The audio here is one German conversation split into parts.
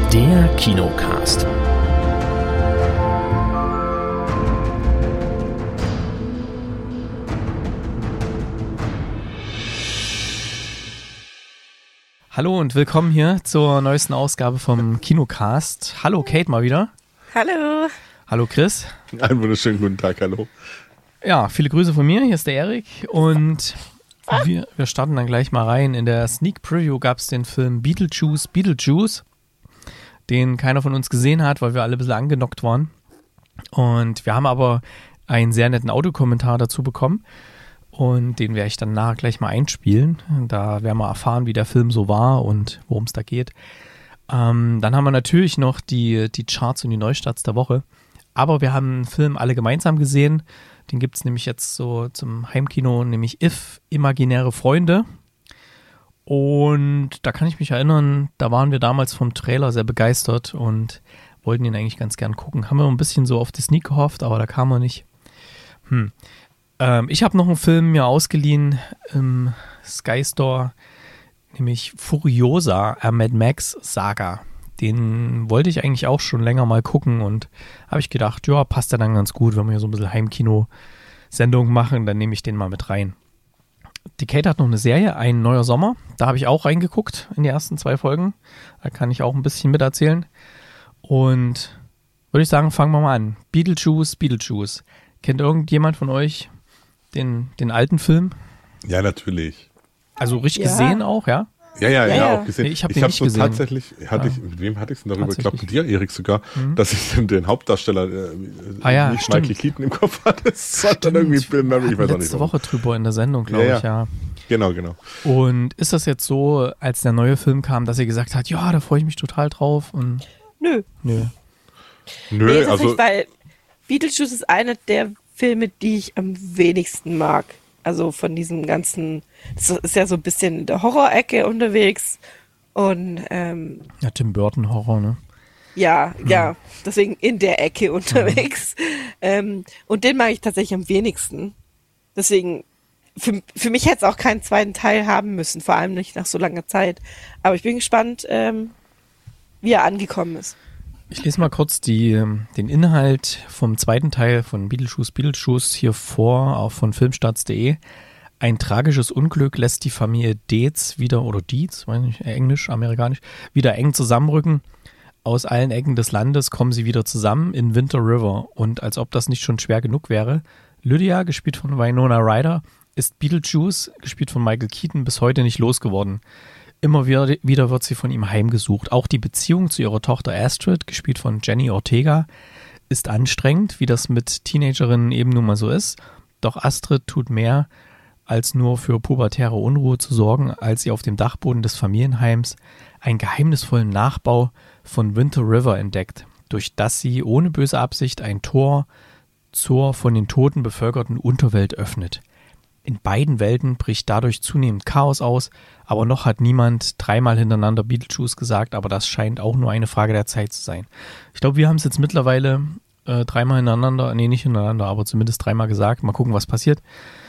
Der Kinocast. Hallo und willkommen hier zur neuesten Ausgabe vom Kinocast. Hallo Kate mal wieder. Hallo. Hallo Chris. Einen wunderschönen guten Tag, hallo. Ja, viele Grüße von mir. Hier ist der Erik und wir starten dann gleich mal rein. In der Sneak Preview gab es den Film Beetlejuice, den keiner von uns gesehen hat, weil wir alle ein bisschen angenockt waren. Und wir haben aber einen sehr netten Audiokommentar dazu bekommen. Und den werde ich dann nachher gleich mal einspielen. Da werden wir erfahren, wie der Film so war und worum es da geht. Dann haben wir natürlich noch die Charts und die Neustarts der Woche. Aber wir haben einen Film alle gemeinsam gesehen. Den gibt es nämlich jetzt so zum Heimkino, nämlich If, Imaginäre Freunde. Und da kann ich mich erinnern, da waren wir damals vom Trailer sehr begeistert und wollten ihn eigentlich ganz gern gucken. Haben wir ein bisschen so auf die Sneak gehofft, aber da kam er nicht. Ich habe noch einen Film mir ausgeliehen im Sky Store, nämlich Furiosa, Mad Max Saga. Den wollte ich eigentlich auch schon länger mal gucken und habe ich gedacht, ja, passt ja dann ganz gut, wenn wir hier so ein bisschen Heimkino-Sendung machen, dann nehme ich den mal mit rein. Die Kate hat noch eine Serie, Ein neuer Sommer. Da habe ich auch reingeguckt in die ersten 2 Folgen. Da kann ich auch ein bisschen miterzählen. Und würde ich sagen, fangen wir mal an. Beetlejuice. Kennt irgendjemand von euch den alten Film? Ja, natürlich. Also richtig gesehen auch, ja? Ja, auch gesehen. Nee, ich habe es nur tatsächlich, mit wem hatte ich es denn darüber? Ich glaube, mit dir, Erik, sogar, dass ich den Hauptdarsteller nicht stimmt. Michael Keaton im Kopf hatte. Es hat dann irgendwie Bill Murray, ich weiß auch nicht. Letzte Woche drüber in der Sendung, glaube ich, ja. Genau. Und ist das jetzt so, als der neue Film kam, dass ihr gesagt habt, ja, da freue ich mich total drauf? Und Nö. Nee, also nicht, weil Beetlejuice ist einer der Filme, die ich am wenigsten mag. Also von diesem ganzen, das ist ja so ein bisschen in der Horror-Ecke unterwegs und ja, Tim Burton Horror, ne? Ja, deswegen in der Ecke unterwegs. Und den mag ich tatsächlich am wenigsten. Deswegen, für mich hätte es auch keinen zweiten Teil haben müssen, vor allem nicht nach so langer Zeit. Aber ich bin gespannt, wie er angekommen ist. Ich lese mal kurz den Inhalt vom zweiten Teil von Beetlejuice hier vor, auch von filmstarts.de. Ein tragisches Unglück lässt die Familie Dietz wieder, oder Dietz, weiß nicht, englisch, amerikanisch, wieder eng zusammenrücken. Aus allen Ecken des Landes kommen sie wieder zusammen in Winter River. Und als ob das nicht schon schwer genug wäre, Lydia, gespielt von Winona Ryder, ist Beetlejuice, gespielt von Michael Keaton, bis heute nicht losgeworden. Immer wieder wird sie von ihm heimgesucht. Auch die Beziehung zu ihrer Tochter Astrid, gespielt von Jenny Ortega, ist anstrengend, wie das mit Teenagerinnen eben nun mal so ist. Doch Astrid tut mehr, als nur für pubertäre Unruhe zu sorgen, als sie auf dem Dachboden des Familienheims einen geheimnisvollen Nachbau von Winter River entdeckt, durch das sie ohne böse Absicht ein Tor zur von den Toten bevölkerten Unterwelt öffnet. In beiden Welten bricht dadurch zunehmend Chaos aus, aber noch hat niemand 3-mal hintereinander Beetlejuice gesagt, aber das scheint auch nur eine Frage der Zeit zu sein. Ich glaube, wir haben es jetzt mittlerweile 3-mal hintereinander, nicht hintereinander, aber zumindest 3-mal gesagt. Mal gucken, was passiert.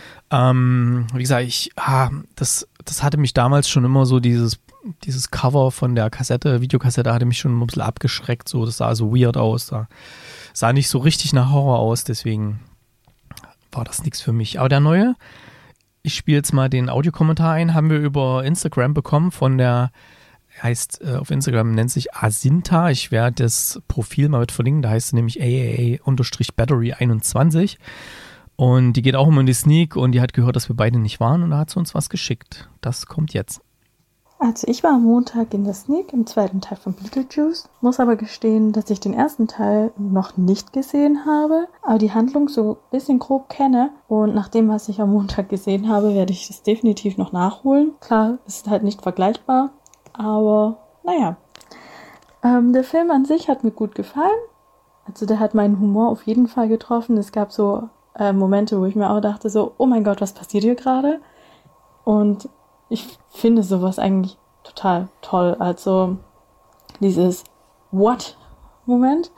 Wie gesagt, das hatte mich damals schon immer so, dieses Cover von der Videokassette hatte mich schon ein bisschen abgeschreckt, so, das sah so weird aus, da sah nicht so richtig nach Horror aus, deswegen war das nichts für mich. Aber der neue, ich spiele jetzt mal den Audiokommentar ein, haben wir über Instagram bekommen von der, heißt auf Instagram nennt sich Asinta. Ich werde das Profil mal mit verlinken, da heißt es nämlich AAA_Battery21 und die geht auch immer in die Sneak und die hat gehört, dass wir beide nicht waren und da hat sie uns was geschickt. Das kommt jetzt. Also ich war am Montag in der Sneak im zweiten Teil von Beetlejuice, muss aber gestehen, dass ich den ersten Teil noch nicht gesehen habe, aber die Handlung so ein bisschen grob kenne und nach dem, was ich am Montag gesehen habe, werde ich das definitiv noch nachholen. Klar, es ist halt nicht vergleichbar, aber naja. Der Film an sich hat mir gut gefallen, also der hat meinen Humor auf jeden Fall getroffen. Es gab so Momente, wo ich mir auch dachte so, oh mein Gott, was passiert hier gerade? Und ich finde sowas eigentlich total toll. Also dieses What-Moment.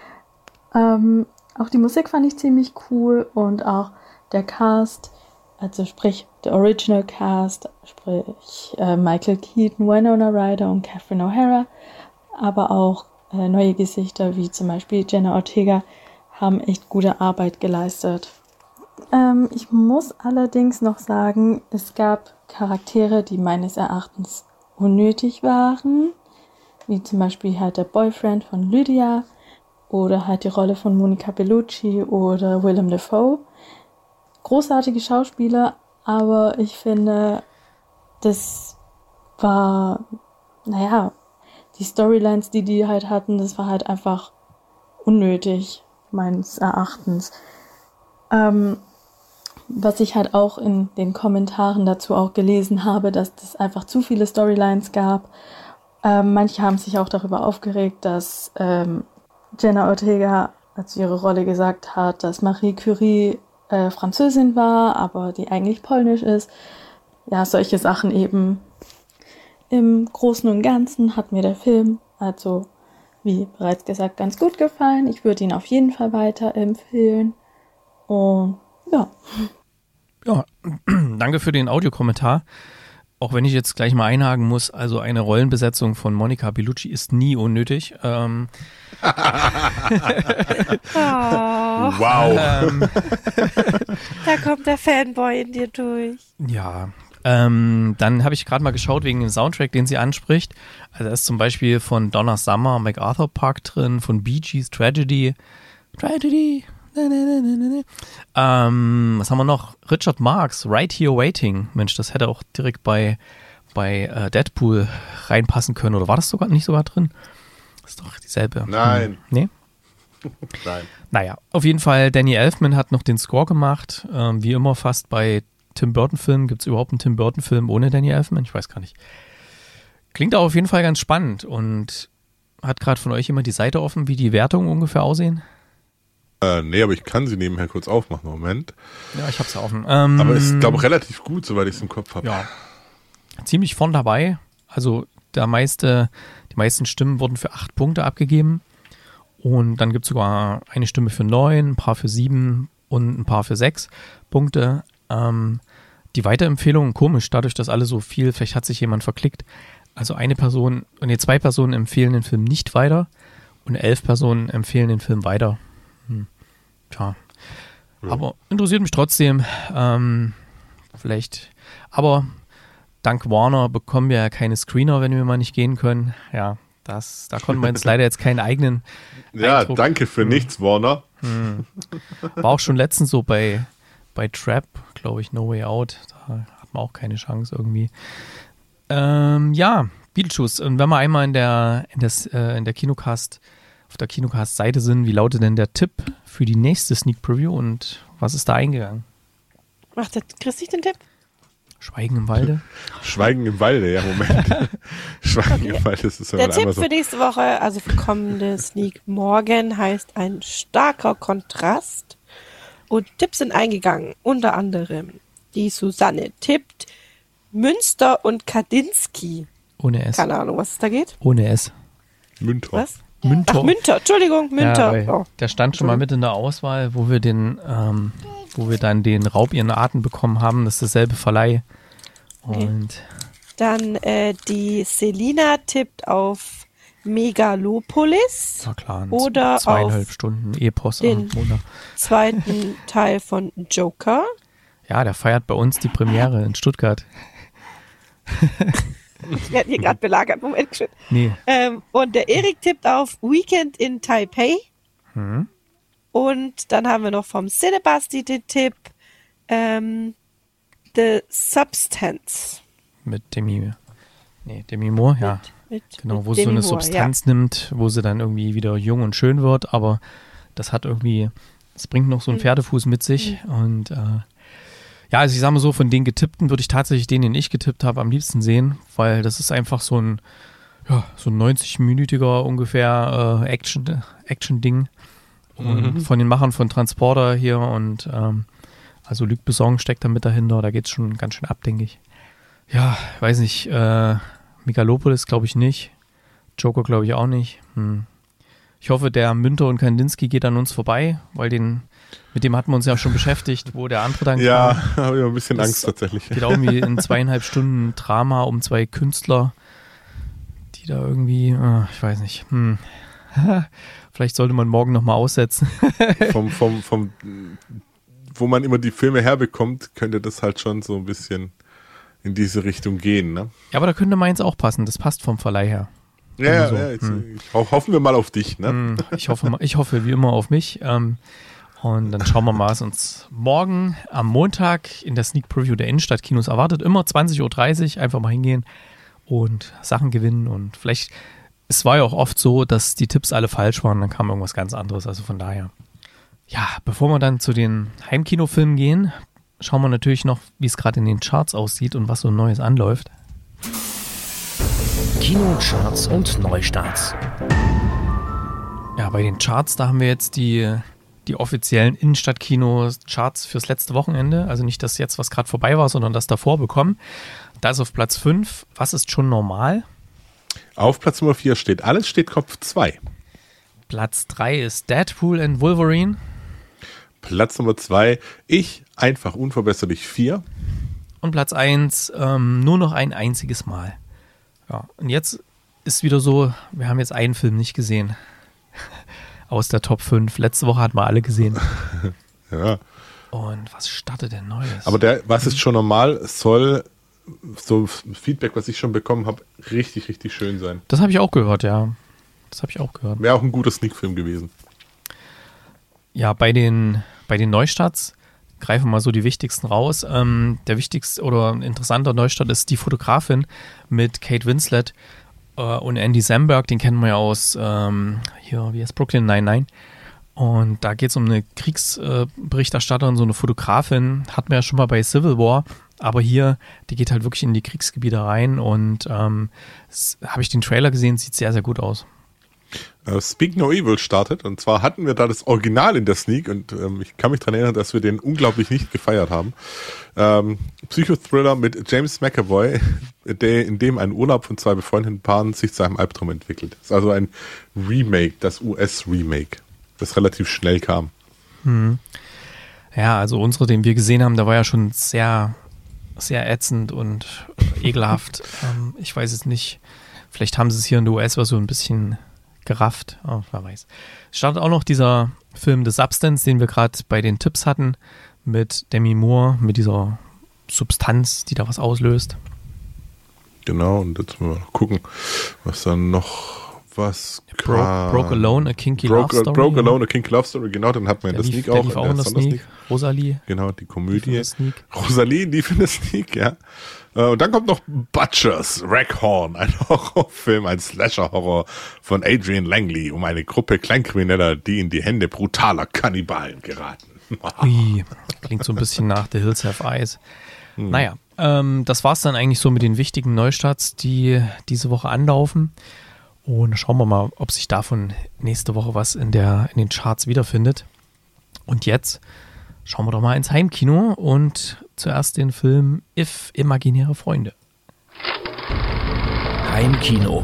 Auch die Musik fand ich ziemlich cool und auch der Cast, also sprich der Original Cast, sprich Michael Keaton, Winona Ryder und Catherine O'Hara, aber auch neue Gesichter, wie zum Beispiel Jenna Ortega, haben echt gute Arbeit geleistet. Ich muss allerdings noch sagen, es gab Charaktere, die meines Erachtens unnötig waren, wie zum Beispiel halt der Boyfriend von Lydia oder halt die Rolle von Monica Bellucci oder Willem Dafoe. Großartige Schauspieler, aber ich finde, das war, die Storylines, die halt hatten, das war halt einfach unnötig, meines Erachtens. Was ich halt auch in den Kommentaren dazu auch gelesen habe, dass es einfach zu viele Storylines gab. Manche haben sich auch darüber aufgeregt, dass Jenna Ortega, als ihre Rolle gesagt hat, dass Marie Curie Französin war, aber die eigentlich polnisch ist. Ja, solche Sachen eben. Im Großen und Ganzen hat mir der Film, also wie bereits gesagt, ganz gut gefallen. Ich würde ihn auf jeden Fall weiterempfehlen. Und ja. Ja, danke für den Audiokommentar. Auch wenn ich jetzt gleich mal einhaken muss, also eine Rollenbesetzung von Monica Bellucci ist nie unnötig. Wow. Da kommt der Fanboy in dir durch. Ja, dann habe ich gerade mal geschaut wegen dem Soundtrack, den sie anspricht. Also da ist zum Beispiel von Donna Summer MacArthur Park drin, von Bee Gees Tragedy. Was haben wir noch? Richard Marx, Right Here Waiting. Mensch, das hätte auch direkt bei Deadpool reinpassen können. Oder war das nicht sogar drin? Das ist doch dieselbe. Nein. Nee? Nein. Naja, auf jeden Fall, Danny Elfman hat noch den Score gemacht. Wie immer fast bei Tim Burton-Filmen. Gibt es überhaupt einen Tim Burton-Film ohne Danny Elfman? Ich weiß gar nicht. Klingt auch auf jeden Fall ganz spannend. Und hat gerade von euch jemand die Seite offen, wie die Wertungen ungefähr aussehen? Nee, aber ich kann sie nebenher kurz aufmachen. Moment. Ja, ich hab's offen. Aber ist, glaube ich, relativ gut, soweit ich es im Kopf habe. Ja. Ziemlich vorn dabei. Also die meisten Stimmen wurden für 8 Punkte abgegeben. Und dann gibt es sogar eine Stimme für 9, ein paar für 7 und ein paar für 6 Punkte. Die Weiterempfehlungen, komisch, dadurch, dass alle so viel, vielleicht hat sich jemand verklickt. Also 2 Personen empfehlen den Film nicht weiter und 11 Personen empfehlen den Film weiter. Tja, aber interessiert mich trotzdem. Vielleicht, aber dank Warner bekommen wir ja keine Screener, wenn wir mal nicht gehen können. Ja, da konnten wir uns leider jetzt keinen eigenen Eindruck. Danke für nichts, Warner. War auch schon letztens so bei Trap, glaube ich, No Way Out. Da hat man auch keine Chance irgendwie. Ja, Beetlejuice. Und wenn wir einmal in der Kinocast auf der Kinocast-Seite sind, wie lautet denn der Tipp für die nächste Sneak Preview und was ist da eingegangen? Macht der Chris nicht den Tipp? Schweigen im Walde? Schweigen im Walde, ja, Moment. Schweigen im Walde, das ist ja der Tipp für nächste Woche, also für kommende Sneak morgen, heißt ein starker Kontrast. Und Tipps sind eingegangen, unter anderem die Susanne tippt Münster und Kandinsky. Ohne S. Keine Ahnung, was es da geht. Ohne S. Münter. Was? Münter. Ach, Münter, Entschuldigung, Münter. Ja, der stand schon mal mit in der Auswahl, wo wir dann den Raub ihren Arten bekommen haben. Das ist dasselbe Verleih. Und dann die Selina tippt auf Megalopolis. Na klar, oder 2,5 auf Stunden Epos den am Montag. Zweiten Teil von Joker. Ja, der feiert bei uns die Premiere in Stuttgart. Ich werde hier gerade belagert. Moment schön. Nee. Und der Erik tippt auf Weekend in Taipei. Und dann haben wir noch vom Cinebasti den Tipp The Substance. Mit Demi Moore, ja. Wo sie so eine Substanz nimmt, wo sie dann irgendwie wieder jung und schön wird, aber das bringt noch so einen Pferdefuß mit sich. Und ja, also ich sage mal so, von den Getippten würde ich tatsächlich den ich getippt habe, am liebsten sehen, weil das ist einfach so ein 90-minütiger ungefähr Action-Ding. Und von den Machern von Transporter hier und also Luc Besson steckt da mit dahinter, da geht's schon ganz schön ab, denke ich. Ja, weiß nicht, Megalopolis glaube ich nicht, Joker glaube ich auch nicht. Ich hoffe, der Münter und Kandinsky geht an uns vorbei, weil mit dem hatten wir uns ja schon beschäftigt, wo der andere dann kam. Ja, habe ich ein bisschen Angst tatsächlich. Geht auch irgendwie in 2,5 Stunden Drama um 2 Künstler, die da irgendwie, ich weiß nicht, vielleicht sollte man morgen nochmal aussetzen. Wo man immer die Filme herbekommt, könnte das halt schon so ein bisschen in diese Richtung gehen, ne? Ja, aber da könnte meins auch passen, das passt vom Verleih her. Ja, so. Hoffen wir mal auf dich, ne? Ich hoffe wie immer auf mich. Und dann schauen wir mal, was uns morgen am Montag in der Sneak Preview der Innenstadtkinos erwartet. Immer 20.30 Uhr, einfach mal hingehen und Sachen gewinnen. Und vielleicht, es war ja auch oft so, dass die Tipps alle falsch waren, dann kam irgendwas ganz anderes. Also von daher. Ja, bevor wir dann zu den Heimkinofilmen gehen, schauen wir natürlich noch, wie es gerade in den Charts aussieht und was so Neues anläuft. Kinocharts und Neustarts. Ja, bei den Charts, da haben wir jetzt die offiziellen Innenstadtkinos-Charts fürs letzte Wochenende. Also nicht das jetzt, was gerade vorbei war, sondern das davor bekommen. Da ist auf Platz 5, was ist schon normal? Auf Platz Nummer 4 steht Alles steht Kopf 2. Platz 3 ist Deadpool and Wolverine. Platz Nummer 2, Ich, einfach unverbesserlich 4. Und Platz 1, nur noch ein einziges Mal. Ja, und jetzt ist wieder so, wir haben jetzt einen Film nicht gesehen. Aus der Top 5. Letzte Woche hatten wir alle gesehen. Ja. Und was startet denn Neues? Aber was ist schon normal, soll, so Feedback, was ich schon bekommen habe, richtig, richtig schön sein. Das habe ich auch gehört, ja. Das habe ich auch gehört. Wäre auch ein guter Sneak-Film gewesen. Ja, bei den Neustarts greifen wir mal so die wichtigsten raus. Der wichtigste oder ein interessanter Neustart ist Die Fotografin mit Kate Winslet und Andy Samberg. Den kennen wir ja aus wie heißt Brooklyn Nine-Nine. Und da geht es um eine Kriegsberichterstatterin, so eine Fotografin. Hatten wir ja schon mal bei Civil War. Aber hier, die geht halt wirklich in die Kriegsgebiete rein. Und habe ich den Trailer gesehen, sieht sehr, sehr gut aus. Speak No Evil startet, und zwar hatten wir da das Original in der Sneak, und ich kann mich daran erinnern, dass wir den unglaublich nicht gefeiert haben. Psychothriller mit James McAvoy, in dem ein Urlaub von zwei befreundeten Paaren sich zu einem Albtraum entwickelt. Das ist also ein Remake, das US-Remake, das relativ schnell kam. Ja, also unsere, den wir gesehen haben, da war ja schon sehr, sehr ätzend und ekelhaft. Ich weiß es nicht, vielleicht haben sie es hier in der US-Version ein bisschen gerafft, wer weiß. Es startet auch noch dieser Film The Substance, den wir gerade bei den Tipps hatten, mit Demi Moore, mit dieser Substanz, die da was auslöst. Genau, und jetzt mal gucken, was dann noch Broke Alone, a Kinky Love Story. Broke Alone, a Kinky Love Story, genau, den hatten wir in der Sneak auch. Der lief auch in der Sneak. Rosalie. Genau, die Komödie. Rosalie lief in der Sneak, ja. Und dann kommt noch Butchers, Raghorn, ein Horrorfilm, ein Slasher-Horror von Adrian Langley um eine Gruppe Kleinkrimineller, die in die Hände brutaler Kannibalen geraten. Ui, klingt so ein bisschen nach The Hills Have Eyes. Naja, das war's dann eigentlich so mit den wichtigen Neustarts, die diese Woche anlaufen. Und schauen wir mal, ob sich davon nächste Woche was in den Charts wiederfindet. Und jetzt schauen wir doch mal ins Heimkino und zuerst den Film If, Imaginäre Freunde. Heimkino.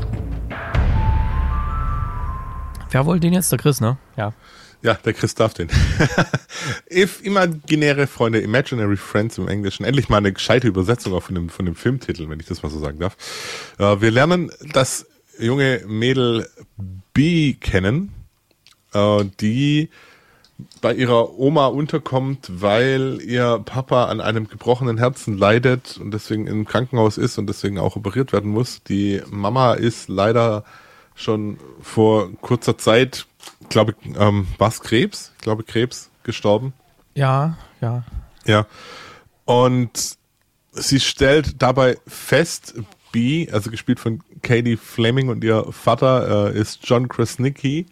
Wer wollte den jetzt? Der Chris, ne? Ja. Ja, der Chris darf den. If, Imaginäre Freunde, Imaginary Friends im Englischen. Endlich mal eine gescheite Übersetzung auch von dem Filmtitel, wenn ich das mal so sagen darf. Wir lernen das junge Mädel B kennen, die bei ihrer Oma unterkommt, weil ihr Papa an einem gebrochenen Herzen leidet und deswegen im Krankenhaus ist und deswegen auch operiert werden muss. Die Mama ist leider schon vor kurzer Zeit, glaube ich, war es Krebs? Ich glaube, Krebs gestorben. Ja. Ja. Und sie stellt dabei fest, B, also gespielt von Katie Fleming, und ihr Vater ist John Krasinski.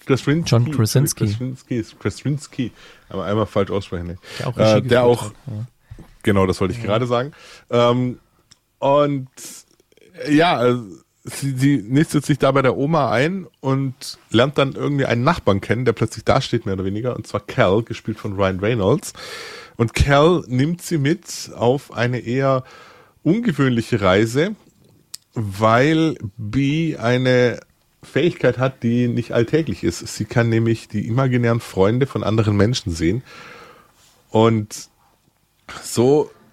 Krasinski. Aber einmal falsch aussprechen. Der auch genau, das wollte ich gerade sagen. Und ja, sie nistet sich da bei der Oma ein und lernt dann irgendwie einen Nachbarn kennen, der plötzlich da steht, mehr oder weniger, und zwar Cal, gespielt von Ryan Reynolds. Und Cal nimmt sie mit auf eine eher ungewöhnliche Reise, weil B eine Fähigkeit hat, die nicht alltäglich ist. Sie kann nämlich die imaginären Freunde von anderen Menschen sehen. Und so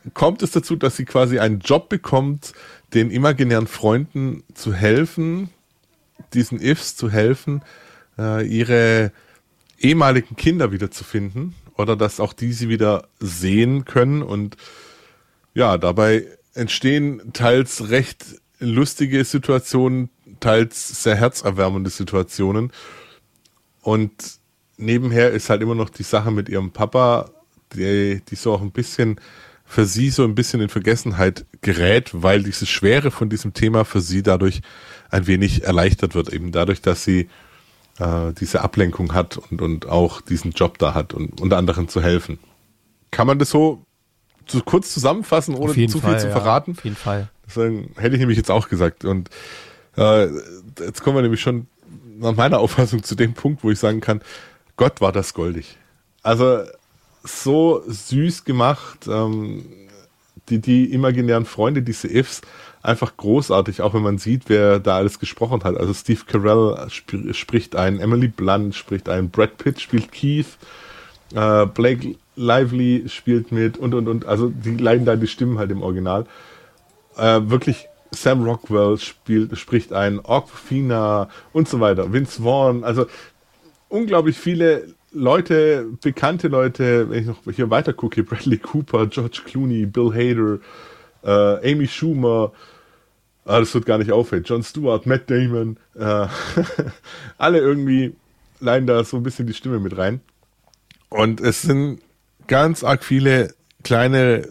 kommt es dazu, dass sie quasi einen Job bekommt, den imaginären Freunden zu helfen, diesen Ifs zu helfen, ihre ehemaligen Kinder wiederzufinden oder dass auch die sie wieder sehen können. Und ja, dabei entstehen teils recht lustige Situationen, teils sehr herzerwärmende Situationen. Und nebenher ist halt immer noch die Sache mit ihrem Papa, die so auch ein bisschen für sie so ein bisschen in Vergessenheit gerät, weil diese Schwere von diesem Thema für sie dadurch ein wenig erleichtert wird, eben dadurch, dass sie diese Ablenkung hat und auch diesen Job da hat und unter anderem zu helfen. Kann man das so kurz zusammenfassen, ohne zu viel zu verraten? Auf jeden Fall. Deswegen hätte ich nämlich jetzt auch gesagt. Und jetzt kommen wir nämlich schon nach meiner Auffassung zu dem Punkt, wo ich sagen kann, Gott, war das goldig. Also so süß gemacht, die imaginären Freunde, diese Ifs, einfach großartig, auch wenn man sieht, wer da alles gesprochen hat. Also Steve Carell spricht ein, Emily Blunt spricht ein, Brad Pitt spielt Keith, Blake Lively spielt mit und. Also die leiden da die Stimmen halt im Original. Wirklich Sam Rockwell spricht ein, Awkwafina und so weiter. Vince Vaughn, also unglaublich viele Leute, bekannte Leute, wenn ich noch hier weiter gucke, Bradley Cooper, George Clooney, Bill Hader, Amy Schumer, das wird gar nicht aufhören, Jon Stewart, Matt Damon, alle irgendwie leihen da so ein bisschen die Stimme mit rein. Und es sind ganz arg viele kleine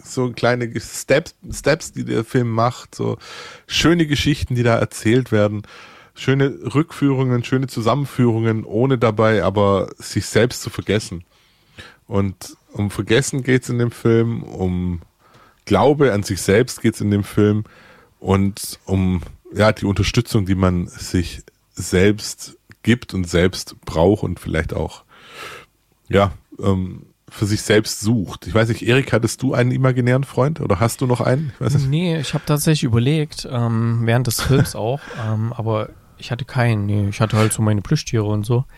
Steps, die der Film macht, so schöne Geschichten, die da erzählt werden, schöne Rückführungen, schöne Zusammenführungen, ohne dabei aber sich selbst zu vergessen. Und um Vergessen geht's in dem Film, um Glaube an sich selbst geht's in dem Film und um die Unterstützung, die man sich selbst gibt und selbst braucht und vielleicht auch für sich selbst sucht. Ich weiß nicht, Erik, hattest du einen imaginären Freund oder hast du noch einen? Ich weiß nicht. Nee, ich habe tatsächlich überlegt, während des Films auch, aber ich hatte keinen. Nee, ich hatte halt so meine Plüschtiere und so.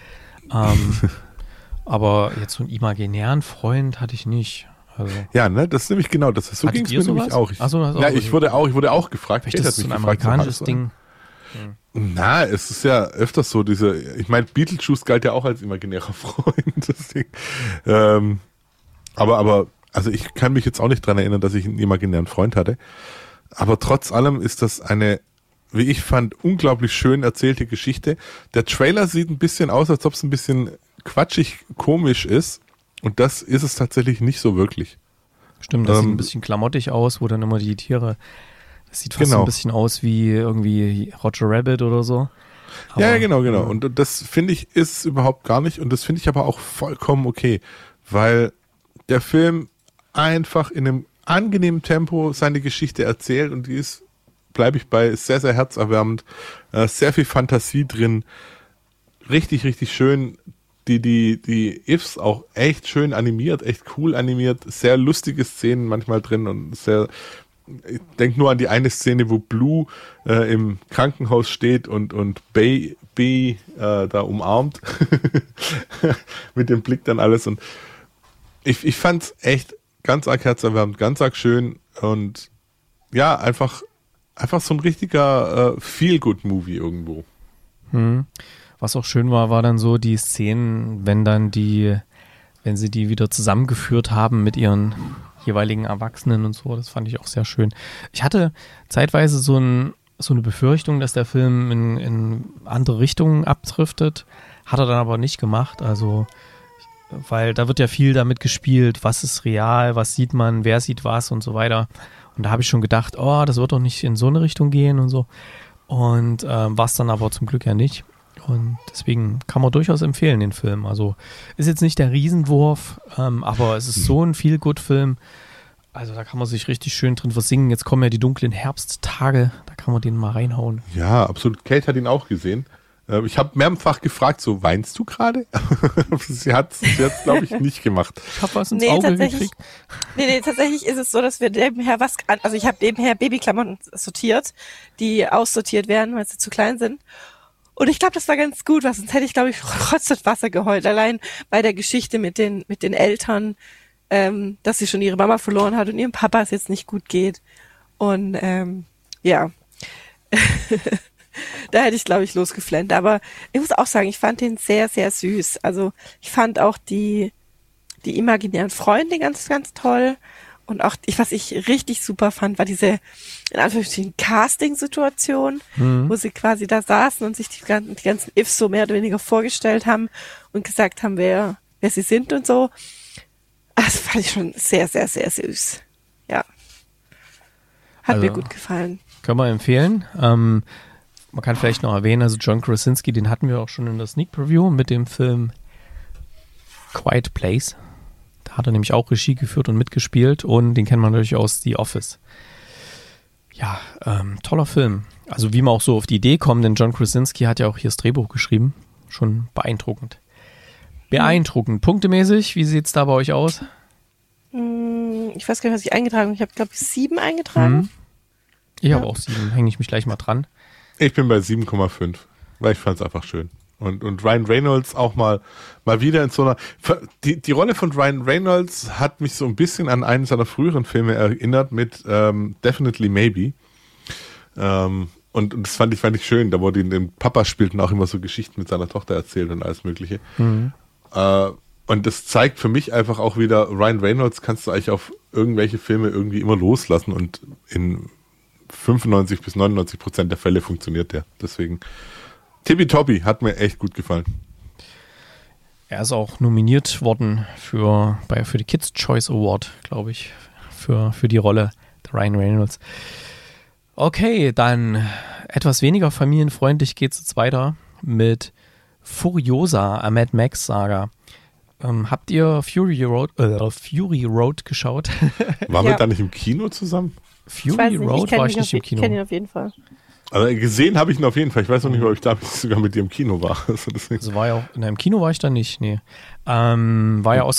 Aber jetzt so einen imaginären Freund hatte ich nicht. Also, ja, ne, das ist nämlich genau das. So ging es mir nämlich auch. Ich wurde auch gefragt. Vielleicht ist das so ein amerikanisches Ding. Na, es ist ja öfters so, ich meine, Beetlejuice galt ja auch als imaginärer Freund. Deswegen, aber also ich kann mich jetzt auch nicht dran erinnern, dass ich einen imaginären Freund hatte. Aber trotz allem ist das eine, wie ich fand, unglaublich schön erzählte Geschichte. Der Trailer sieht ein bisschen aus, als ob es ein bisschen quatschig komisch ist. Und das ist es tatsächlich nicht so wirklich. Stimmt, das sieht ein bisschen klamottig aus, wo dann immer die Tiere, das sieht fast ein bisschen aus wie irgendwie Roger Rabbit oder so. Aber, ja, genau. Und das finde ich ist überhaupt gar nicht. Und das finde ich aber auch vollkommen okay. Weil der Film einfach in einem angenehmen Tempo seine Geschichte erzählt und die ist, bleibe ich bei, sehr, sehr herzerwärmend, sehr viel Fantasie drin, richtig, richtig schön, die Ifs auch echt schön animiert, echt cool animiert, sehr lustige Szenen manchmal drin und ich denke nur an die eine Szene, wo Blue im Krankenhaus steht und B da umarmt, mit dem Blick dann alles und ich fand's echt ganz arg herzerwärmend, ganz arg schön und ja, einfach so ein richtiger Feel-Good-Movie irgendwo. Was auch schön war dann so die Szenen, wenn sie die wieder zusammengeführt haben mit ihren jeweiligen Erwachsenen und so, das fand ich auch sehr schön. Ich hatte zeitweise so eine Befürchtung, dass der Film in andere Richtungen abdriftet, hat er dann aber nicht gemacht, also weil da wird ja viel damit gespielt, was ist real, was sieht man, wer sieht was und so weiter. Und da habe ich schon gedacht, das wird doch nicht in so eine Richtung gehen und so. Und war es dann aber zum Glück ja nicht. Und deswegen kann man durchaus empfehlen, den Film. Also ist jetzt nicht der Riesenwurf, aber es ist so ein Feel-Good-Film. Also da kann man sich richtig schön drin versingen. Jetzt kommen ja die dunklen Herbsttage, da kann man den mal reinhauen. Ja, absolut. Kate hat ihn auch gesehen. Ich habe mehrfach gefragt, so, weinst du gerade? Sie hat es, glaube ich, nicht gemacht. Ich habe was ins Auge gekriegt. Nee, tatsächlich ist es so, dass wir nebenher ich habe nebenher Babyklamotten sortiert, die aussortiert werden, weil sie zu klein sind. Und ich glaube, das war ganz gut, sonst hätte ich, glaube ich, Rotz und Wasser geheult. Allein bei der Geschichte mit den Eltern, dass sie schon ihre Mama verloren hat und ihrem Papa es jetzt nicht gut geht. Und ja, da hätte ich, glaube ich, losgeflennt. Aber ich muss auch sagen, ich fand den sehr, sehr süß. Also ich fand auch die imaginären Freunde ganz, ganz toll. Und auch, was ich richtig super fand, war diese, in Anführungsstrichen, Casting-Situation, wo sie quasi da saßen und sich die ganzen Ifs so mehr oder weniger vorgestellt haben und gesagt haben, wer sie sind und so. Das fand ich schon sehr, sehr, sehr süß. Ja. Hat mir gut gefallen. Können wir empfehlen. Man kann vielleicht noch erwähnen, also John Krasinski, den hatten wir auch schon in der Sneak Preview mit dem Film Quiet Place. Da hat er nämlich auch Regie geführt und mitgespielt und den kennt man natürlich aus The Office. Ja, toller Film. Also wie man auch so auf die Idee kommt, denn John Krasinski hat ja auch hier das Drehbuch geschrieben. Schon beeindruckend. Beeindruckend. Punktemäßig, wie sieht es da bei euch aus? Ich weiß gar nicht, was ich eingetragen habe. Ich habe, glaube ich, 7 eingetragen. Ich habe auch 7. Hänge ich mich gleich mal dran. Ich bin bei 7,5, weil ich fand es einfach schön. Und Ryan Reynolds auch mal wieder in so einer... Die Rolle von Ryan Reynolds hat mich so ein bisschen an einen seiner früheren Filme erinnert mit Definitely Maybe. Und das fand ich schön. Da wurde den Papa spielten auch immer so Geschichten mit seiner Tochter erzählt und alles Mögliche. Und das zeigt für mich einfach auch wieder, Ryan Reynolds kannst du eigentlich auf irgendwelche Filme irgendwie immer loslassen und in 95-99% der Fälle funktioniert der. Deswegen Tippitoppi, hat mir echt gut gefallen. Er ist auch nominiert worden für die Kids' Choice Award, glaube ich, für die Rolle der Ryan Reynolds. Okay, dann etwas weniger familienfreundlich geht es jetzt weiter mit Furiosa, a Mad Max Saga. Habt ihr Fury Road geschaut? Waren wir da nicht im Kino zusammen? Fury Road war ich nicht im Kino. Ich kenne ihn auf jeden Fall. Also gesehen habe ich ihn auf jeden Fall. Ich weiß noch nicht, ob ich da sogar mit dir im Kino war. Also war ja auch, im Kino war ich da nicht, nee. War ja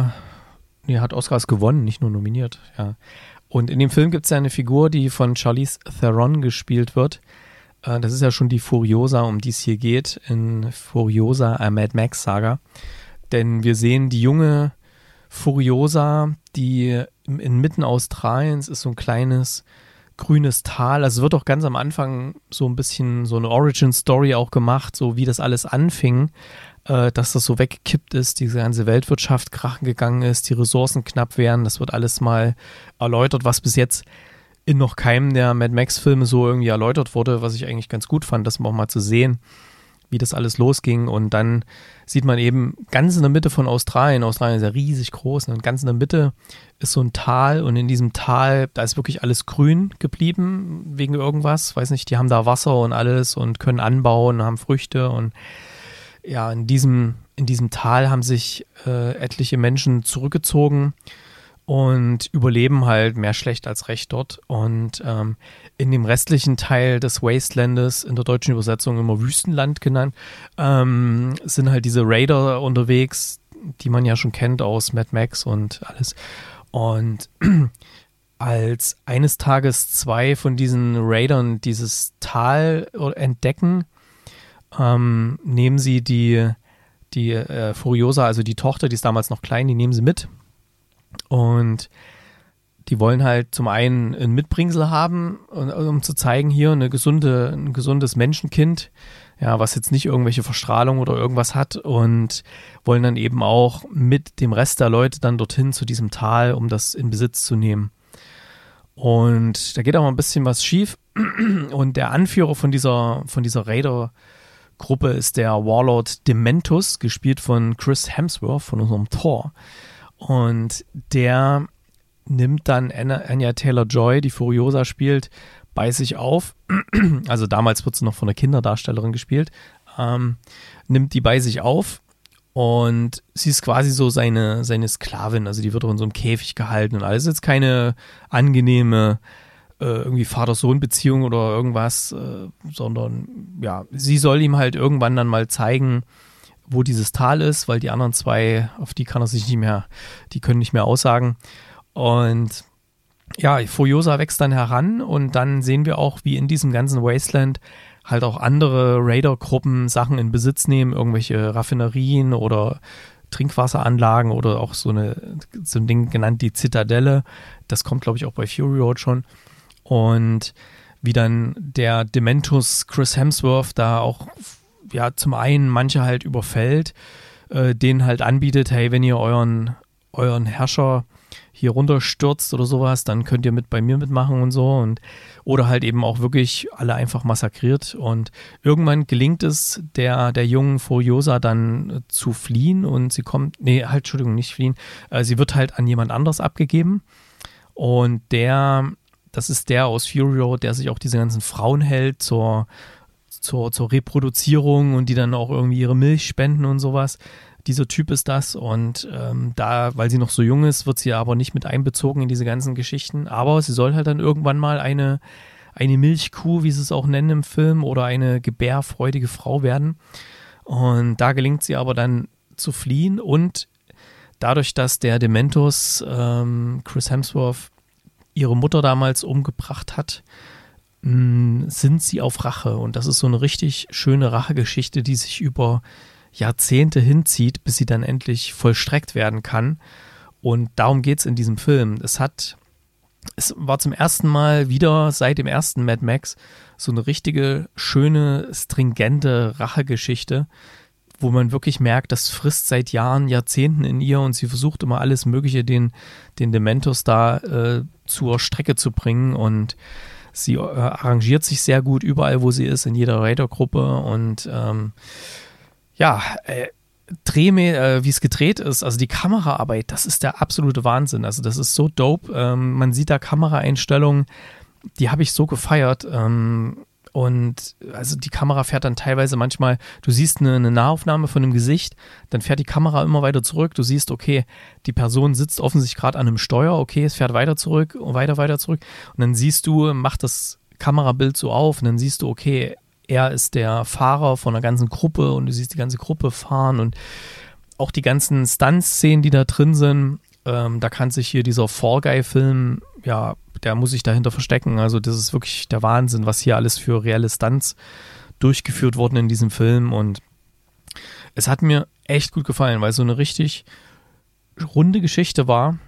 hat Oscars gewonnen, nicht nur nominiert, ja. Und in dem Film gibt es ja eine Figur, die von Charlize Theron gespielt wird. Das ist ja schon die Furiosa, um die es hier geht, in Furiosa, a Mad Max Saga. Denn wir sehen die junge Furiosa, die inmitten Australiens ist so ein kleines grünes Tal. Also es wird auch ganz am Anfang so ein bisschen so eine Origin-Story auch gemacht, so wie das alles anfing, dass das so weggekippt ist, diese ganze Weltwirtschaft krachen gegangen ist, die Ressourcen knapp wären. Das wird alles mal erläutert, was bis jetzt in noch keinem der Mad Max-Filme so irgendwie erläutert wurde, was ich eigentlich ganz gut fand, das mal auch mal zu sehen, wie das alles losging. Und dann sieht man eben ganz in der Mitte von Australien ist ja riesig groß, und ganz in der Mitte ist so ein Tal, und in diesem Tal, da ist wirklich alles grün geblieben wegen irgendwas, weiß nicht, die haben da Wasser und alles und können anbauen, haben Früchte, und ja, in diesem Tal haben sich etliche Menschen zurückgezogen und überleben halt mehr schlecht als recht dort. Und in dem restlichen Teil des Wastelandes, in der deutschen Übersetzung immer Wüstenland genannt, sind halt diese Raider unterwegs, die man ja schon kennt aus Mad Max und alles. Und als eines Tages 2 von diesen Raidern dieses Tal entdecken, nehmen sie die Furiosa, also die Tochter, die ist damals noch klein, die nehmen sie mit. Und die wollen halt zum einen ein Mitbringsel haben, um zu zeigen, hier ein gesundes Menschenkind, ja, was jetzt nicht irgendwelche Verstrahlung oder irgendwas hat, und wollen dann eben auch mit dem Rest der Leute dann dorthin zu diesem Tal, um das in Besitz zu nehmen. Und da geht auch mal ein bisschen was schief, und der Anführer von dieser Raider-Gruppe ist der Warlord Dementus, gespielt von Chris Hemsworth, von unserem Thor. Und der nimmt dann Anya Taylor-Joy, die Furiosa spielt, bei sich auf. Also damals wird sie noch von einer Kinderdarstellerin gespielt. Nimmt die bei sich auf, und sie ist quasi so seine Sklavin. Also die wird auch in so einem Käfig gehalten und alles. Ist jetzt keine angenehme irgendwie Vater-Sohn-Beziehung oder irgendwas, sondern ja, sie soll ihm halt irgendwann dann mal zeigen, wo dieses Tal ist, weil die anderen 2, auf die kann er sich die können nicht mehr aussagen. Und ja, Furiosa wächst dann heran, und dann sehen wir auch, wie in diesem ganzen Wasteland halt auch andere Raider-Gruppen Sachen in Besitz nehmen, irgendwelche Raffinerien oder Trinkwasseranlagen oder auch so ein Ding genannt, die Zitadelle. Das kommt, glaube ich, auch bei Fury Road schon. Und wie dann der Dementus Chris Hemsworth da auch, ja, zum einen manche halt überfällt, denen halt anbietet, hey, wenn ihr euren Herrscher hier runterstürzt oder sowas, dann könnt ihr bei mir mitmachen und so, und oder halt eben auch wirklich alle einfach massakriert, und irgendwann gelingt es der jungen Furiosa dann zu fliehen, und sie nicht fliehen, sie wird halt an jemand anderes abgegeben, und das ist der aus Fury Road, der sich auch diese ganzen Frauen hält zur Reproduzierung und die dann auch irgendwie ihre Milch spenden und sowas. Dieser Typ ist das, und weil sie noch so jung ist, wird sie aber nicht mit einbezogen in diese ganzen Geschichten. Aber sie soll halt dann irgendwann mal eine Milchkuh, wie sie es auch nennen im Film, oder eine gebärfreudige Frau werden. Und da gelingt sie aber dann zu fliehen, und dadurch, dass der Dementus Chris Hemsworth ihre Mutter damals umgebracht hat, sind sie auf Rache. Und das ist so eine richtig schöne Rachegeschichte, die sich über Jahrzehnte hinzieht, bis sie dann endlich vollstreckt werden kann. Und darum geht es in diesem Film. Es war zum ersten Mal wieder seit dem ersten Mad Max so eine richtige, schöne, stringente Rachegeschichte, wo man wirklich merkt, das frisst seit Jahren, Jahrzehnten in ihr, und sie versucht immer alles Mögliche, den Dementus da zur Strecke zu bringen, und sie arrangiert sich sehr gut überall, wo sie ist, in jeder Raider-Gruppe, und wie es gedreht ist, also die Kameraarbeit, das ist der absolute Wahnsinn. Also das ist so dope. Man sieht da Kameraeinstellungen, die habe ich so gefeiert. Und also die Kamera fährt dann teilweise manchmal, du siehst eine Nahaufnahme von dem Gesicht, dann fährt die Kamera immer weiter zurück. Du siehst, okay, die Person sitzt offensichtlich gerade an einem Steuer, okay, es fährt weiter zurück und weiter zurück. Und dann siehst du, macht das Kamerabild so auf, und dann siehst du, okay, er ist der Fahrer von einer ganzen Gruppe, und du siehst die ganze Gruppe fahren, und auch die ganzen Stunt-Szenen, die da drin sind, da kann sich hier dieser Fall Guy-Film, ja, der muss sich dahinter verstecken. Also das ist wirklich der Wahnsinn, was hier alles für reelle Stunts durchgeführt wurden in diesem Film, und es hat mir echt gut gefallen, weil so eine richtig runde Geschichte war.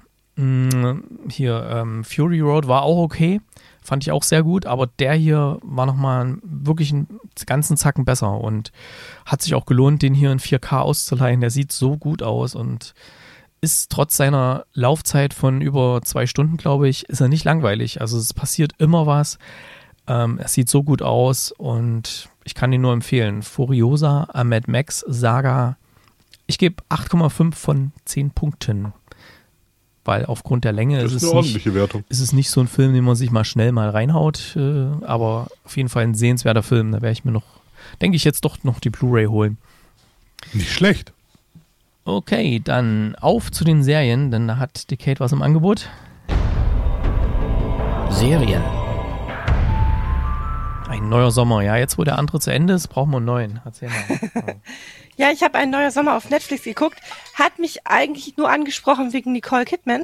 Fury Road war auch okay, fand ich auch sehr gut, aber der hier war nochmal wirklich einen ganzen Zacken besser, und hat sich auch gelohnt, den hier in 4K auszuleihen. Der sieht so gut aus und ist trotz seiner Laufzeit von über 2 Stunden, glaube ich, ist er nicht langweilig. Also es passiert immer was. Er sieht so gut aus, und ich kann ihn nur empfehlen. Furiosa, a Mad Max Saga. Ich gebe 8,5 von 10 Punkten. Weil aufgrund der Länge ist es nicht so ein Film, den man sich mal schnell reinhaut, aber auf jeden Fall ein sehenswerter Film. Da werde ich mir denke ich, jetzt doch noch die Blu-ray holen. Nicht schlecht. Okay, dann auf zu den Serien, denn da hat die Kate was im Angebot. Serien. Ein neuer Sommer. Ja, jetzt wo der andere zu Ende ist, brauchen wir einen neuen. Erzähl mal. Ja, ich habe Ein neuer Sommer auf Netflix geguckt. Hat mich eigentlich nur angesprochen wegen Nicole Kidman.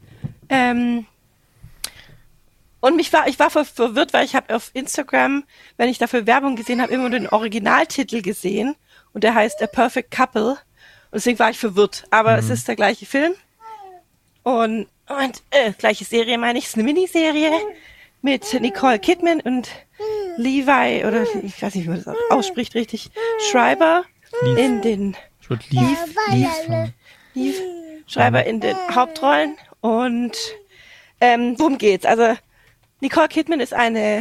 Und ich war verwirrt, weil ich habe auf Instagram, wenn ich dafür Werbung gesehen habe, immer den Originaltitel gesehen. Und der heißt A Perfect Couple. Und deswegen war ich verwirrt. Aber es ist der gleiche Film. Und gleiche Serie, meine ich. Es ist eine Miniserie mit Nicole Kidman und Levi, oder ich weiß nicht, wie man das ausspricht richtig, Schreiber in den Schreiber in den Hauptrollen. Und worum geht's? Also Nicole Kidman ist eine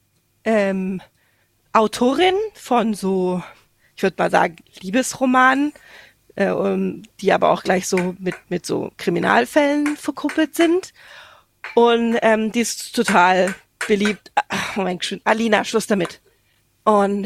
Autorin von so, ich würde mal sagen, Liebesromanen, die aber auch gleich so mit so Kriminalfällen verkuppelt sind. Und die ist total beliebt. Ach, Moment, schön. Alina, Schluss damit. Und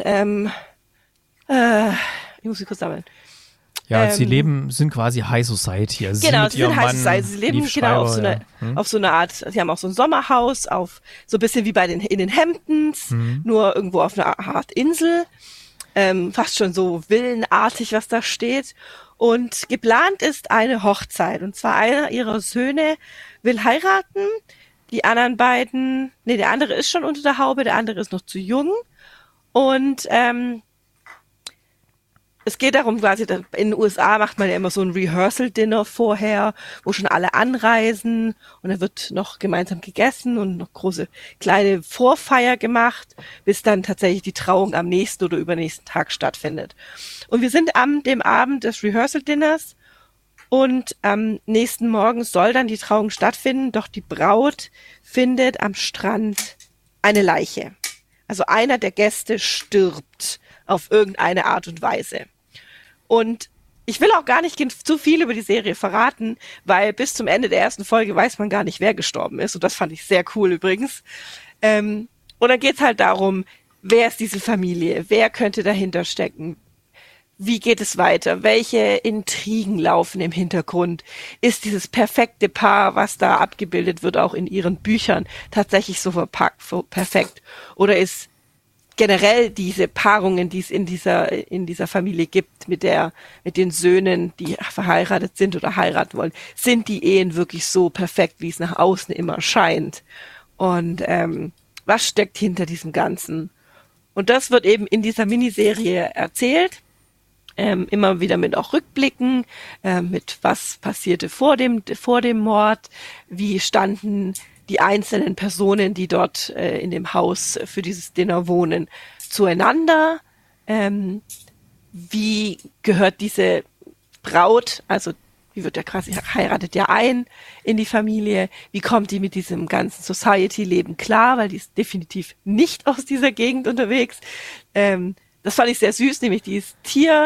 ich muss sie kurz sammeln. Ja, sind quasi High Society. Also genau, sie sind High Society. Sie leben genau auf so eine Art, sie haben auch so ein Sommerhaus, so ein bisschen wie in den Hamptons, nur irgendwo auf einer Art Insel. Fast schon so villenartig, was da steht. Und geplant ist eine Hochzeit. Und zwar einer ihrer Söhne will heiraten. Die anderen beiden, der andere ist schon unter der Haube, der andere ist noch zu jung. Und es geht darum quasi, in den USA macht man ja immer so ein Rehearsal-Dinner vorher, wo schon alle anreisen und dann wird noch gemeinsam gegessen und noch große kleine Vorfeier gemacht, bis dann tatsächlich die Trauung am nächsten oder übernächsten Tag stattfindet. Und wir sind am dem Abend des Rehearsal-Dinners und am nächsten Morgen soll dann die Trauung stattfinden, doch die Braut findet am Strand eine Leiche. Also einer der Gäste stirbt auf irgendeine Art und Weise. Und ich will auch gar nicht zu viel über die Serie verraten, weil bis zum Ende der ersten Folge weiß man gar nicht, wer gestorben ist. Und das fand ich sehr cool übrigens. Und dann geht's halt darum, wer ist diese Familie? Wer könnte dahinter stecken? Wie geht es weiter? Welche Intrigen laufen im Hintergrund? Ist dieses perfekte Paar, was da abgebildet wird, auch in ihren Büchern, tatsächlich so verpackt, so perfekt? Oder ist generell diese Paarungen, die es in dieser Familie gibt, mit den Söhnen, die verheiratet sind oder heiraten wollen, sind die Ehen wirklich so perfekt, wie es nach außen immer scheint? Und was steckt hinter diesem Ganzen? Und das wird eben in dieser Miniserie erzählt, immer wieder mit auch Rückblicken, mit was passierte vor dem Mord, wie standen die einzelnen Personen, die dort in dem Haus für dieses Dinner wohnen, zueinander. Wie gehört diese Braut, also wie wird der quasi heiratet ja ein in die Familie, wie kommt die mit diesem ganzen Society-Leben klar, weil die ist definitiv nicht aus dieser Gegend unterwegs. Das fand ich sehr süß, nämlich die ist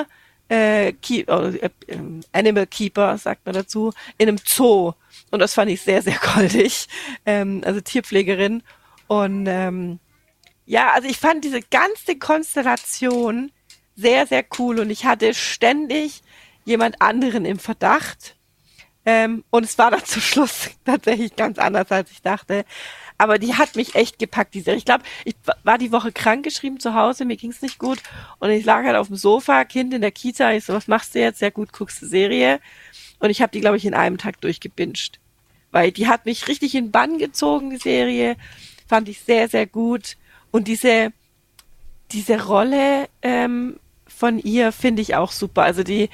Animal Keeper, sagt man dazu, in einem Zoo. Und das fand ich sehr, sehr goldig. Also Tierpflegerin. Und also ich fand diese ganze Konstellation sehr, sehr cool. Und ich hatte ständig jemand anderen im Verdacht. Und es war dann zum Schluss tatsächlich ganz anders, als ich dachte. Aber die hat mich echt gepackt, die Serie. Ich glaube, ich war die Woche krankgeschrieben zu Hause, mir ging's nicht gut. Und ich lag halt auf dem Sofa, Kind in der Kita. Ich so, was machst du jetzt? Sehr gut, guckst du Serie. Und ich habe die, glaube ich, in einem Tag durchgebinged. Weil die hat mich richtig in den Bann gezogen, die Serie. Fand ich sehr, sehr gut. Und diese Rolle von ihr finde ich auch super. Also die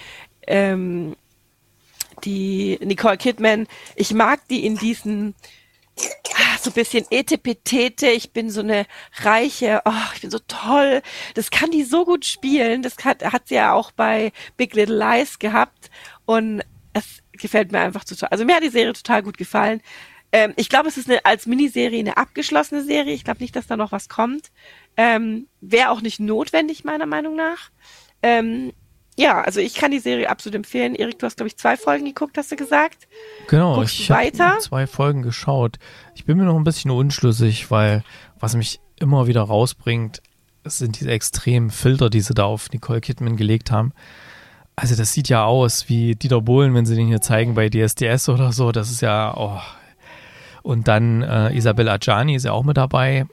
Nicole Kidman, ich mag die in diesen so ein bisschen Etepetete, ich bin so eine reiche, ich bin so toll, das kann die so gut spielen, das hat sie ja auch bei Big Little Lies gehabt und es gefällt mir einfach total, also mir hat die Serie total gut gefallen. Ich glaube, es ist als Miniserie eine abgeschlossene Serie, ich glaube nicht, dass da noch was kommt, wäre auch nicht notwendig, meiner Meinung nach. Ja, also ich kann die Serie absolut empfehlen. Erik, du hast, glaube ich, 2 Folgen geguckt, hast du gesagt. Genau, ich habe 2 Folgen geschaut. Ich bin mir noch ein bisschen unschlüssig, weil was mich immer wieder rausbringt, sind diese extremen Filter, die sie da auf Nicole Kidman gelegt haben. Also das sieht ja aus wie Dieter Bohlen, wenn sie den hier zeigen bei DSDS oder so. Das ist ja, Und dann Isabelle Adjani ist ja auch mit dabei.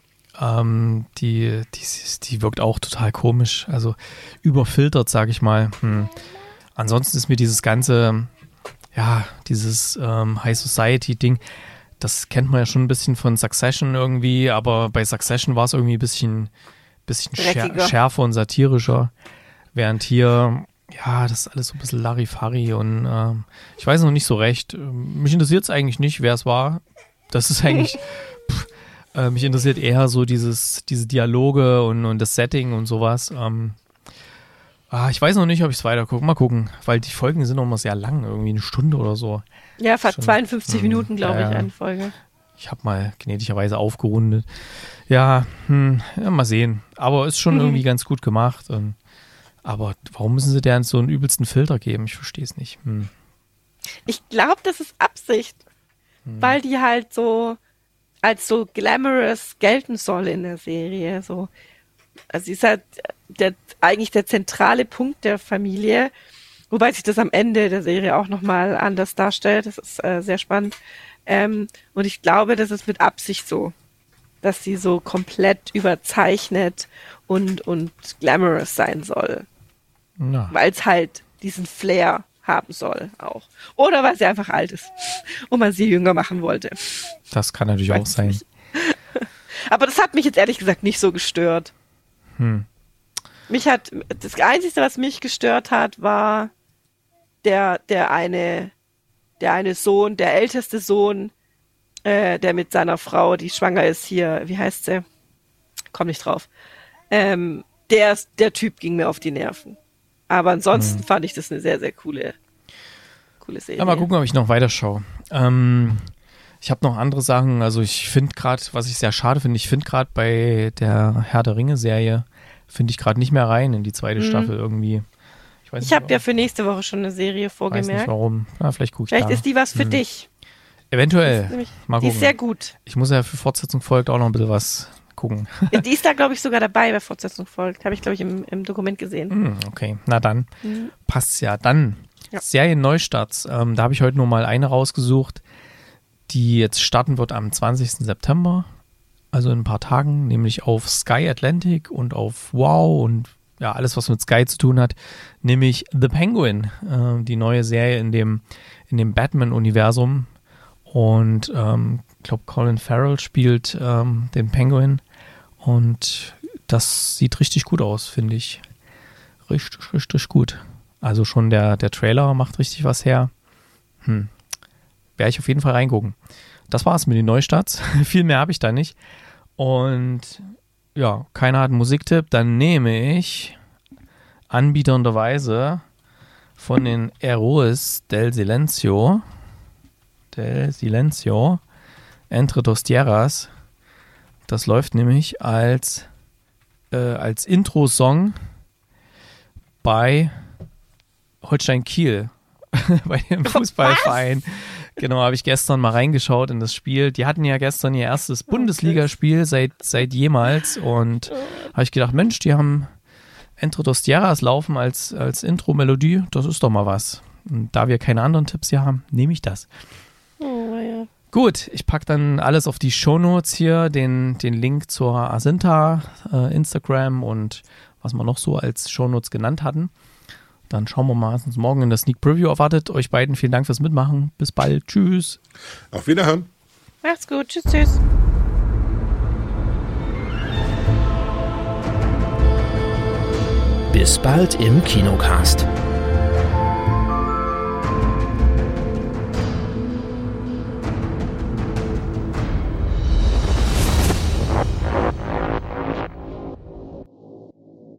Die wirkt auch total komisch, also überfiltert, sage ich mal. Ansonsten ist mir dieses ganze, dieses High Society-Ding, das kennt man ja schon ein bisschen von Succession irgendwie, aber bei Succession war es irgendwie ein bisschen schärfer und satirischer, während hier, das ist alles so ein bisschen Larifari und ich weiß noch nicht so recht. Mich interessiert es eigentlich nicht, wer es war. Das ist eigentlich... mich interessiert eher so diese Dialoge und das Setting und sowas. Ich weiß noch nicht, ob ich es weiter gucke. Mal gucken, weil die Folgen sind noch mal sehr lang, irgendwie eine Stunde oder so. Ja, fast schon, 52 Minuten, glaube ich, eine Folge. Ich habe mal gnädigerweise aufgerundet. Ja, mal sehen. Aber ist schon irgendwie ganz gut gemacht. Aber warum müssen sie deren so einen übelsten Filter geben? Ich verstehe es nicht. Ich glaube, das ist Absicht. Weil die halt so als so glamorous gelten soll in der Serie. So. Also sie ist halt eigentlich der zentrale Punkt der Familie, wobei sich das am Ende der Serie auch nochmal anders darstellt. Das ist sehr spannend. Und ich glaube, das ist mit Absicht so, dass sie so komplett überzeichnet und glamorous sein soll. Weil es halt diesen Flair haben soll auch. Oder weil sie einfach alt ist und man sie jünger machen wollte. Das kann natürlich auch sein. Aber das hat mich jetzt ehrlich gesagt nicht so gestört. Das Einzige, was mich gestört hat, war der eine Sohn, der älteste Sohn, der mit seiner Frau, die schwanger ist hier, wie heißt sie? Komm nicht drauf. Der Typ ging mir auf die Nerven. Aber ansonsten fand ich das eine sehr, sehr coole Serie. Ja, mal gucken, ob ich noch weiterschaue. Ich habe noch andere Sachen. Also ich finde gerade, was ich sehr schade finde, ich finde gerade bei der Herr der Ringe-Serie, finde ich gerade nicht mehr rein in die zweite Staffel irgendwie. Ich habe ja für nächste Woche schon eine Serie vorgemerkt. Weiß nicht warum. Na, vielleicht gucke ich Vielleicht da. ist die was für dich. Eventuell. Mal gucken. Die ist sehr gut. Ich muss ja für Fortsetzung folgt auch noch ein bisschen was gucken. Ja, die ist da, glaube ich, sogar dabei, bei Fortsetzung folgt. Habe ich, glaube ich, im Dokument gesehen. Okay, na dann. Passt's ja. Dann Serien-Neustarts. Da habe ich heute nur mal eine rausgesucht, die jetzt starten wird am 20. September. Also in ein paar Tagen, nämlich auf Sky Atlantic und auf Wow und ja, alles, was mit Sky zu tun hat, nämlich The Penguin, die neue Serie in dem Batman-Universum. Und ich glaube, Colin Farrell spielt den Penguin und das sieht richtig gut aus, finde ich. Richtig, richtig gut. Also schon der Trailer macht richtig was her. Werde ich auf jeden Fall reingucken. Das war's mit den Neustarts. Viel mehr habe ich da nicht. Und ja, keiner hat einen Musiktipp. Dann nehme ich anbieternderweise von den Héroes del Silencio, Entre dos Tierras. Das läuft nämlich als Intro-Song bei Holstein Kiel, bei dem Fußballverein. Genau, habe ich gestern mal reingeschaut in das Spiel. Die hatten ja gestern ihr erstes Bundesligaspiel seit jemals und habe ich gedacht, Mensch, die haben Entre dos Tierras laufen als Intro-Melodie, das ist doch mal was. Und da wir keine anderen Tipps hier haben, nehme ich das. Oh, ja. Gut, ich packe dann alles auf die Shownotes hier, den Link zur Asinta, Instagram und was wir noch so als Shownotes genannt hatten. Dann schauen wir mal, was uns morgen in der Sneak Preview erwartet. Euch beiden vielen Dank fürs Mitmachen. Bis bald. Tschüss. Auf Wiederhören. Macht's gut. Tschüss, tschüss. Bis bald im Kinocast.